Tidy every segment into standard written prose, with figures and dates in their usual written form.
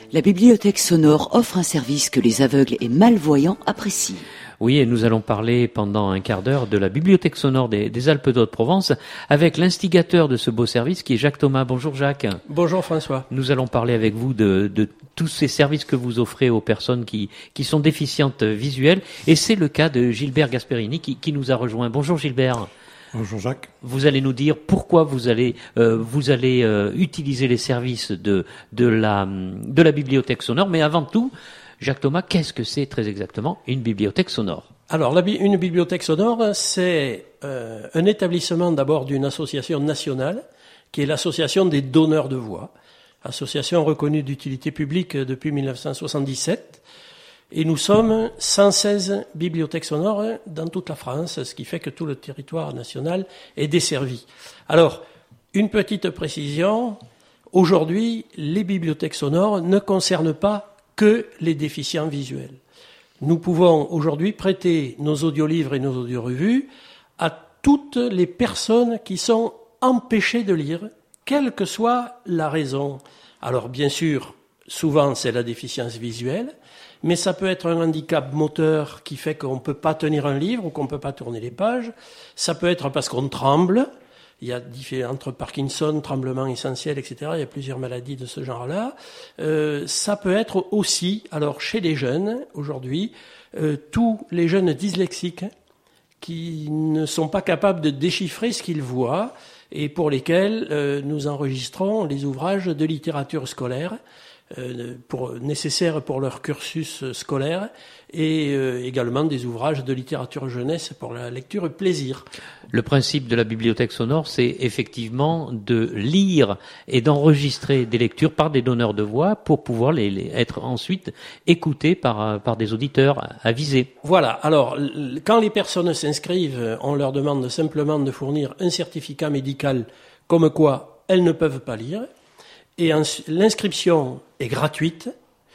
La bibliothèque sonore offre un service que les aveugles et malvoyants apprécient. Oui, et nous allons parler pendant un quart d'heure de la bibliothèque sonore des Alpes d'Haute-Provence avec l'instigateur de ce beau service qui est Jacques Thomas. Bonjour Jacques. Bonjour François. Nous allons parler avec vous de tous ces services que vous offrez aux personnes qui sont déficientes visuelles. Et c'est le cas de Gilbert Gasperini qui nous a rejoint. Bonjour Gilbert. Bonjour Jacques. Vous allez nous dire pourquoi vous allez utiliser les services de la bibliothèque sonore. Mais avant tout, Jacques Thomas, qu'est-ce que c'est très exactement une bibliothèque sonore ? Alors, une bibliothèque sonore, c'est un établissement d'abord d'une association nationale, qui est l'association des donneurs de voix, association reconnue d'utilité publique depuis 1977. Et nous sommes 116 bibliothèques sonores dans toute la France, ce qui fait que tout le territoire national est desservi. Alors, une petite précision, aujourd'hui, les bibliothèques sonores ne concernent pas que les déficients visuels. Nous pouvons aujourd'hui prêter nos audiolivres et nos audiorevues à toutes les personnes qui sont empêchées de lire, quelle que soit la raison. Alors bien sûr, souvent c'est la déficience visuelle, mais ça peut être un handicap moteur qui fait qu'on ne peut pas tenir un livre ou qu'on ne peut pas tourner les pages. Ça peut être parce qu'on tremble. Il y a entre Parkinson, tremblement essentiel, etc. Il y a plusieurs maladies de ce genre-là. Ça peut être aussi, alors chez les jeunes, aujourd'hui, tous les jeunes dyslexiques qui ne sont pas capables de déchiffrer ce qu'ils voient et pour lesquels nous enregistrons les ouvrages de littérature scolaire nécessaires pour leur cursus scolaire et également des ouvrages de littérature jeunesse pour la lecture plaisir. Le principe de la bibliothèque sonore, c'est effectivement de lire et d'enregistrer des lectures par des donneurs de voix pour pouvoir être ensuite écoutés par des auditeurs avisés. Voilà. Alors, quand les personnes s'inscrivent, on leur demande simplement de fournir un certificat médical comme quoi elles ne peuvent pas lire. Et l'inscription est gratuite,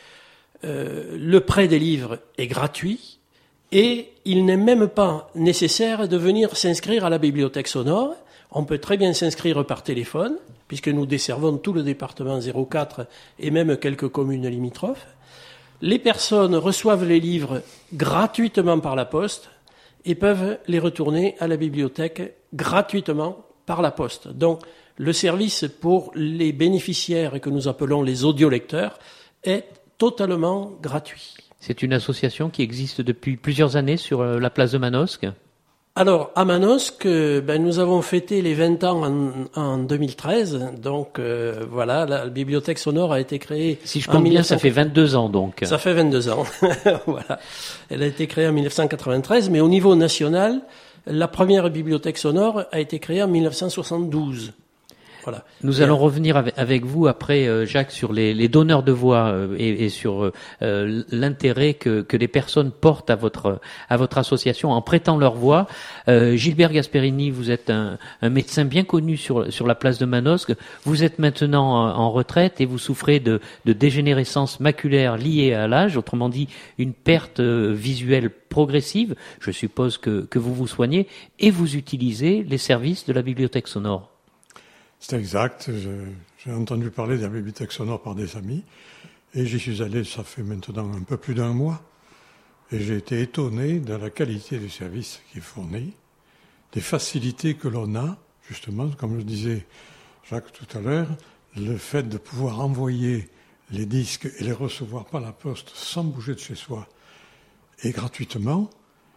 le prêt des livres est gratuit, et il n'est même pas nécessaire de venir s'inscrire à la bibliothèque sonore. On peut très bien s'inscrire par téléphone, puisque nous desservons tout le département 04 et même quelques communes limitrophes. Les personnes reçoivent les livres gratuitement par la poste et peuvent les retourner à la bibliothèque gratuitement par la poste. Donc, le service pour les bénéficiaires que nous appelons les audiolecteurs est totalement gratuit. C'est une association qui existe depuis plusieurs années sur la place de Manosque. Alors, à Manosque, nous avons fêté les 20 ans en 2013. Donc, voilà, la bibliothèque sonore a été créée... Si je compte bien, ça fait 22 ans, donc. Ça fait 22 ans, voilà. Elle a été créée en 1993, mais au niveau national, la première bibliothèque sonore a été créée en 1972. Voilà. Nous allons revenir avec vous après, Jacques, sur les donneurs de voix et sur l'intérêt que les personnes portent à votre association en prêtant leur voix. Gilbert Gasperini, vous êtes un médecin bien connu sur la place de Manosque. Vous êtes maintenant en retraite et vous souffrez de dégénérescence maculaire liée à l'âge, autrement dit une perte visuelle progressive. Je suppose que vous vous soignez et vous utilisez les services de la bibliothèque sonore. C'est exact. J'ai entendu parler de la bibliothèque sonore par des amis et j'y suis allé, ça fait maintenant un peu plus d'un mois. Et j'ai été étonné de la qualité du service qui est fourni, des facilités que l'on a, justement, comme le disait Jacques tout à l'heure, le fait de pouvoir envoyer les disques et les recevoir par la poste sans bouger de chez soi et gratuitement,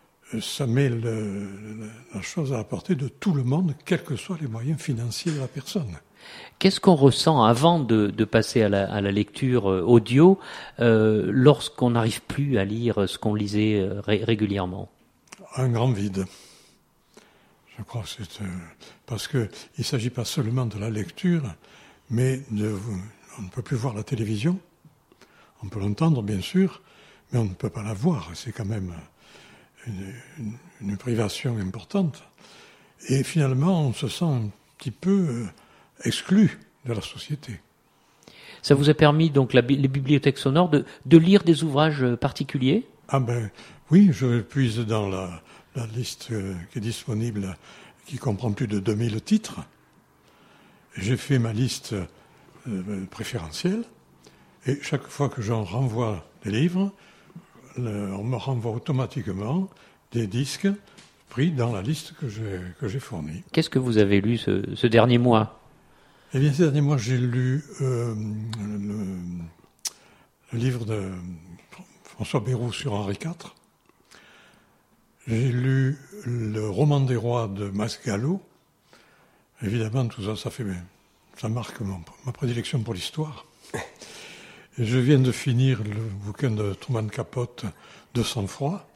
ça met la chose à la portée de tout le monde, quels que soient les moyens financiers de la personne. Qu'est-ce qu'on ressent avant de passer à la lecture audio lorsqu'on n'arrive plus à lire ce qu'on lisait régulièrement ? Un grand vide. Je crois que c'est parce que il s'agit pas seulement de la lecture, mais on ne peut plus voir la télévision. On peut l'entendre bien sûr, mais on ne peut pas la voir. C'est quand même une privation importante. Et finalement, on se sent un petit peu exclu de la société. Ça vous a permis, donc, les bibliothèques sonores, de lire des ouvrages particuliers ? Ah ben oui, je puise dans la liste qui est disponible, qui comprend plus de 2000 titres. J'ai fait ma liste préférentielle, Et chaque fois que j'en renvoie des livres, on me renvoie automatiquement des disques pris dans la liste que j'ai fournie. Qu'est-ce que vous avez lu ce dernier mois? Eh bien, ces derniers mois, j'ai lu le livre de François Bayrou sur Henri IV. J'ai lu le roman des rois de Mas Gallo. Évidemment, tout ça, ça marque ma prédilection pour l'histoire. Et je viens de finir le bouquin de Truman Capote, De sang-froid.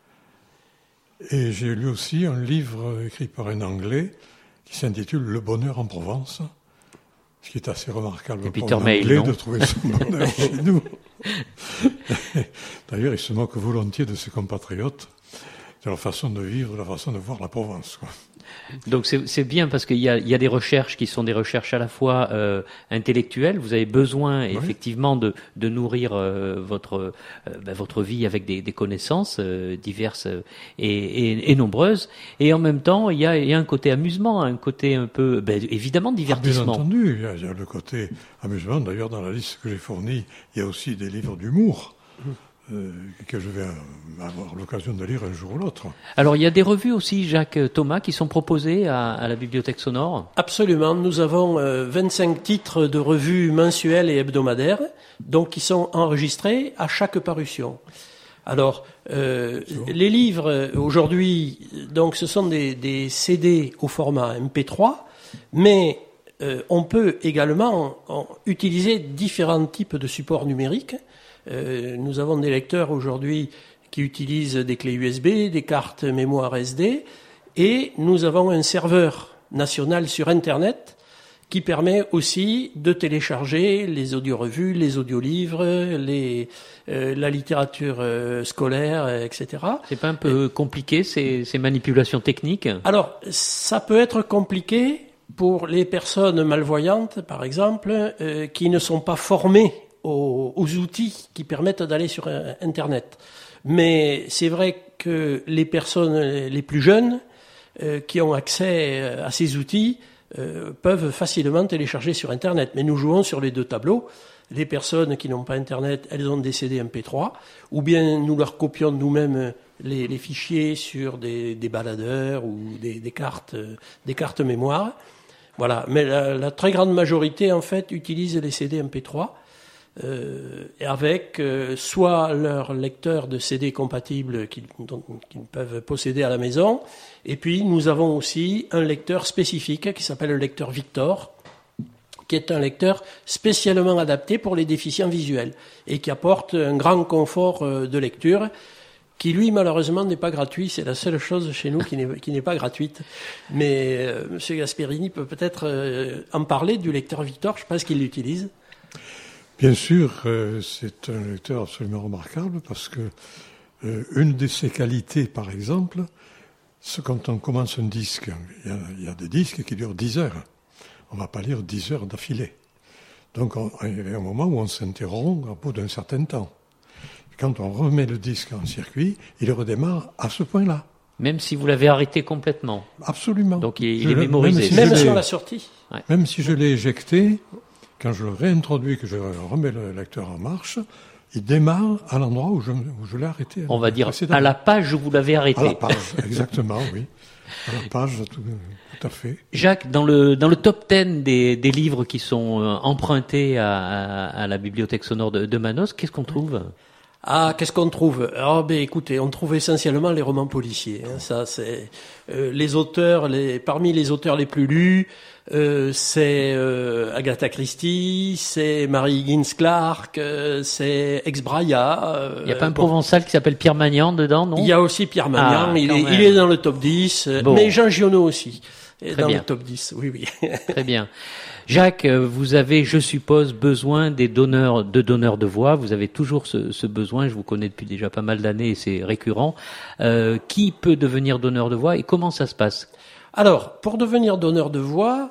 Et j'ai lu aussi un livre écrit par un Anglais qui s'intitule Le bonheur en Provence, ce qui est assez remarquable pour un Anglais de trouver son bonheur chez nous. D'ailleurs, il se moque volontiers de ses compatriotes, de leur façon de vivre, de leur façon de voir la Provence, quoi. Donc c'est bien parce qu'il y a des recherches qui sont des recherches à la fois intellectuelles. Vous avez besoin effectivement de nourrir votre vie avec des connaissances diverses et nombreuses. Et en même temps, il y a un côté amusement, un côté un peu évidemment divertissement. Bien entendu, il y a le côté amusement. D'ailleurs, dans la liste que j'ai fournie, il y a aussi des livres d'humour. Que je vais avoir l'occasion de lire un jour ou l'autre. Alors, il y a des revues aussi, Jacques Thomas, qui sont proposées à la Bibliothèque Sonore? Absolument. Nous avons 25 titres de revues mensuelles et hebdomadaires, donc qui sont enregistrés à chaque parution. Alors, les livres, aujourd'hui, donc ce sont des CD au format MP3, mais on peut également utiliser différents types de supports numériques. Nous avons des lecteurs aujourd'hui qui utilisent des clés USB, des cartes mémoire SD, et nous avons un serveur national sur Internet qui permet aussi de télécharger les audiorevues, les audiolivres, la littérature scolaire, etc. C'est pas un peu compliqué ces manipulations techniques? Alors, ça peut être compliqué pour les personnes malvoyantes, par exemple, qui ne sont pas formées aux outils qui permettent d'aller sur Internet. Mais c'est vrai que les personnes les plus jeunes qui ont accès à ces outils peuvent facilement télécharger sur Internet. Mais nous jouons sur les deux tableaux. Les personnes qui n'ont pas Internet, elles ont des CD MP3, ou bien nous leur copions nous-mêmes les fichiers sur des baladeurs ou des cartes mémoire. Voilà. Mais la très grande majorité, en fait, utilise les CD MP3. Avec soit leur lecteur de CD compatible qu'ils peuvent posséder à la maison, et puis nous avons aussi un lecteur spécifique qui s'appelle le lecteur Victor, qui est un lecteur spécialement adapté pour les déficients visuels et qui apporte un grand confort de lecture, qui lui malheureusement n'est pas gratuit. C'est la seule chose chez nous qui n'est pas gratuite. Mais M. Gasperini peut peut-être en parler du lecteur Victor. Je pense qu'il l'utilise. Bien sûr, c'est un lecteur absolument remarquable parce que une de ses qualités, par exemple, c'est quand on commence un disque. Il y a des disques qui durent 10 heures. On ne va pas lire 10 heures d'affilée. Donc il y a un moment où on s'interrompt au bout d'un certain temps. Quand on remet le disque en circuit, il redémarre à ce point-là. Même si vous l'avez arrêté complètement? Absolument. Donc il est mémorisé. Même sur la sortie. Ouais. Même si je l'ai éjecté, quand je le réintroduis, que je remets le lecteur en marche, il démarre à l'endroit où je l'ai arrêté. On va dire à la page où vous l'avez arrêté. À la page, exactement, oui. À la page, tout à fait. Jacques, dans le top 10 des livres qui sont empruntés à la Bibliothèque Sonore de Manos, qu'est-ce qu'on trouve? Ah, qu'est-ce qu'on trouve? Ah, écoutez, on trouve essentiellement les romans policiers. Hein. Ça, c'est les auteurs, parmi les auteurs les plus lus, c'est Agatha Christie, c'est Mary Higgins Clark, c'est Ex Braya. Il n'y a pas un Provençal qui s'appelle Pierre Magnan dedans, non? Il y a aussi Pierre Magnan, il est dans le top 10, bon. Mais Jean Giono aussi est dans le top 10, oui. Très bien. Jacques, vous avez, je suppose, besoin de donneurs de voix. Vous avez toujours ce besoin. Je vous connais depuis déjà pas mal d'années et c'est récurrent. Qui peut devenir donneur de voix et comment ça se passe? Alors, pour devenir donneur de voix,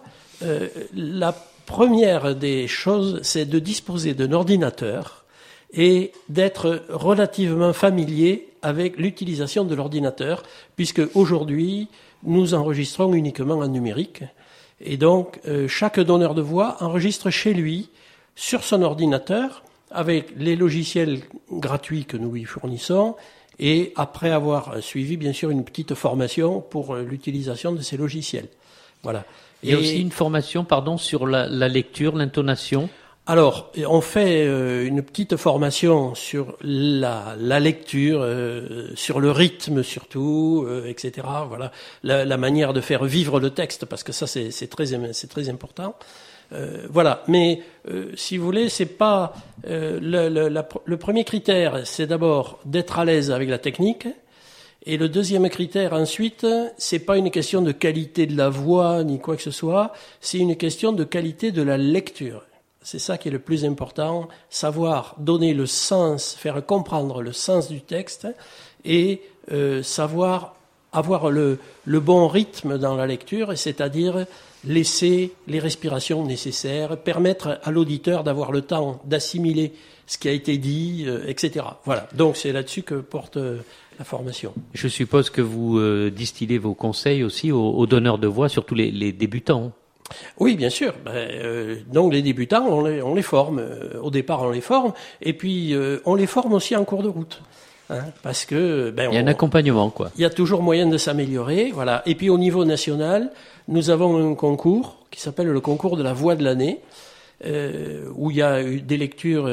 la première des choses, c'est de disposer d'un ordinateur et d'être relativement familier avec l'utilisation de l'ordinateur, puisque aujourd'hui, nous enregistrons uniquement en numérique. Et donc, chaque donneur de voix enregistre chez lui, sur son ordinateur, avec les logiciels gratuits que nous lui fournissons, et après avoir suivi, bien sûr, une petite formation pour l'utilisation de ces logiciels. Voilà. Il y a aussi une formation, sur la lecture, l'intonation. Alors, on fait une petite formation sur la lecture, sur le rythme surtout, etc. Voilà, la manière de faire vivre le texte, parce que ça c'est très important. Voilà, mais si vous voulez, c'est pas le premier critère, c'est d'abord d'être à l'aise avec la technique. Et le deuxième critère, ensuite, c'est pas une question de qualité de la voix ni quoi que ce soit, c'est une question de qualité de la lecture. C'est ça qui est le plus important, savoir donner le sens, faire comprendre le sens du texte et savoir avoir le bon rythme dans la lecture, c'est-à-dire laisser les respirations nécessaires, permettre à l'auditeur d'avoir le temps d'assimiler ce qui a été dit, etc. Voilà, donc c'est là-dessus que porte la formation. Je suppose que vous distillez vos conseils aussi aux donneurs de voix, surtout les débutants. Oui, bien sûr. Donc les débutants, on les forme. Au départ, on les forme, et puis on les forme aussi en cours de route, parce que il y a un accompagnement, quoi. Il y a toujours moyen de s'améliorer, voilà. Et puis au niveau national, nous avons un concours qui s'appelle le concours de la voix de l'année, où il y a eu des lectures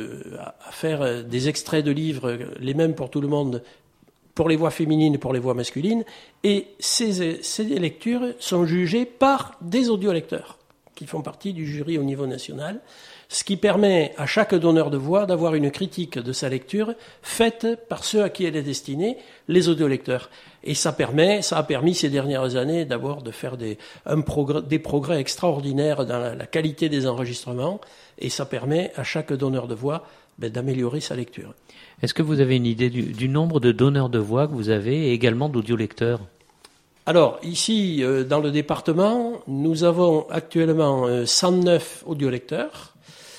à faire, des extraits de livres, les mêmes pour tout le monde, pour les voix féminines et pour les voix masculines, et ces lectures sont jugées par des audiolecteurs qui font partie du jury au niveau national, ce qui permet à chaque donneur de voix d'avoir une critique de sa lecture faite par ceux à qui elle est destinée, les audiolecteurs. Et ça a permis ces dernières années d'abord de faire des progrès extraordinaires dans la qualité des enregistrements, et ça permet à chaque donneur de voix d'améliorer sa lecture. Est-ce que vous avez une idée du nombre de donneurs de voix que vous avez et également d'audiolecteurs ? Alors, ici, dans le département, nous avons actuellement 109 audiolecteurs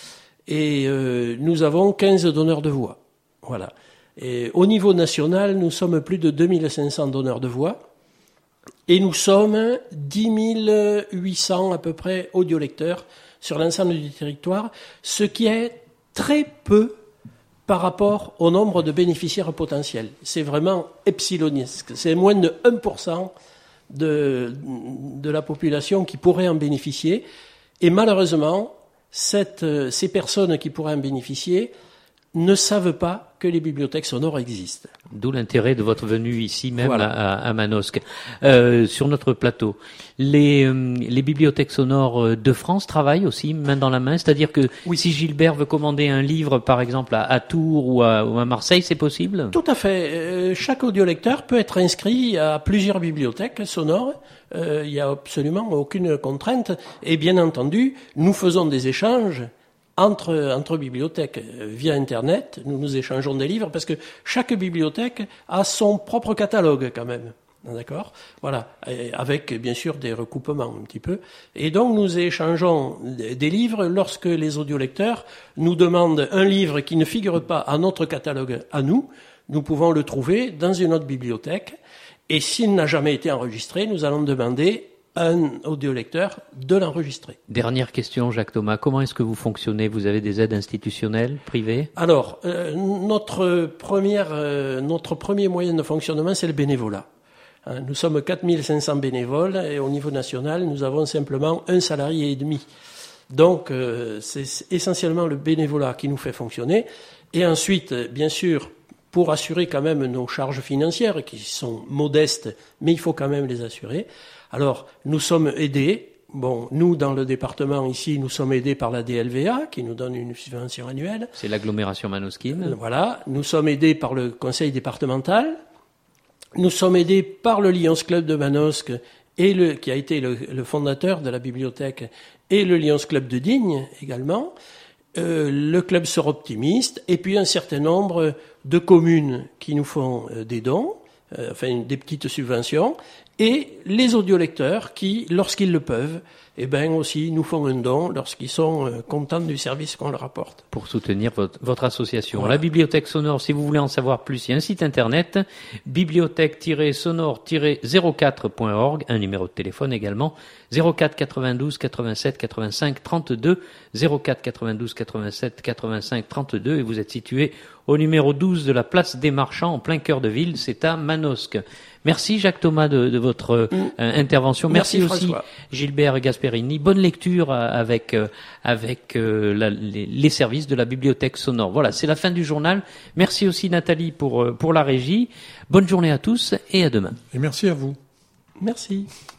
et nous avons 15 donneurs de voix. Voilà. Et au niveau national, nous sommes plus de 2500 donneurs de voix et nous sommes 10 800 à peu près audiolecteurs sur l'ensemble du territoire, ce qui est très peu par rapport au nombre de bénéficiaires potentiels. C'est vraiment epsilonesque. C'est moins de 1% de la population qui pourrait en bénéficier. Et malheureusement, ces personnes qui pourraient en bénéficier ne savent pas que les bibliothèques sonores existent. D'où l'intérêt de votre venue ici même à Manosque. Sur notre plateau, les bibliothèques sonores de France travaillent aussi main dans la main, c'est-à-dire que si Gilbert veut commander un livre, par exemple, à Tours ou à Marseille, c'est possible ? Tout à fait. Chaque audiolecteur peut être inscrit à plusieurs bibliothèques sonores. Il n'y a absolument aucune contrainte. Et bien entendu, nous faisons des échanges entre bibliothèques via Internet. Nous échangeons des livres parce que chaque bibliothèque a son propre catalogue quand même. D'accord ? Voilà. Et avec, bien sûr, des recoupements un petit peu. Et donc, nous échangeons des livres lorsque les audiolecteurs nous demandent un livre qui ne figure pas à notre catalogue à nous. Nous pouvons le trouver dans une autre bibliothèque. Et s'il n'a jamais été enregistré, nous allons demander un audiolecteur de l'enregistrer. Dernière question, Jacques Thomas. Comment est-ce que vous fonctionnez ? Vous avez des aides institutionnelles, privées ? Alors, notre premier moyen de fonctionnement, c'est le bénévolat. Nous sommes 4500 bénévoles et au niveau national, nous avons simplement un salarié et demi. Donc, c'est essentiellement le bénévolat qui nous fait fonctionner. Et ensuite, bien sûr, pour assurer quand même nos charges financières, qui sont modestes, mais il faut quand même les assurer. Alors, nous sommes aidés. Bon, nous, dans le département ici, nous sommes aidés par la DLVA, qui nous donne une subvention annuelle. C'est l'agglomération manosquine. Voilà. Nous sommes aidés par le conseil départemental. Nous sommes aidés par le Lions Club de Manosque, qui a été le fondateur de la bibliothèque, et le Lions Club de Digne également. Le club Sœurs Optimistes, et puis un certain nombre de communes qui nous font des dons, des petites subventions, et les audiolecteurs qui, lorsqu'ils le peuvent, aussi nous font un don lorsqu'ils sont contents du service qu'on leur apporte. Pour soutenir votre association. Voilà. La Bibliothèque Sonore, si vous voulez en savoir plus, il y a un site internet, bibliothèque-sonore-04.org, un numéro de téléphone également, 04 92 87 85 32, 04 92 87 85 32, et vous êtes situé au numéro 12 de la place des Marchands, en plein cœur de ville, c'est à Manosque. Merci Jacques Thomas de votre intervention. Merci aussi Gilbert Gasperini. Bonne lecture avec les services de la Bibliothèque Sonore. Voilà, c'est la fin du journal. Merci aussi Nathalie pour la régie. Bonne journée à tous et à demain. Et merci à vous. Merci.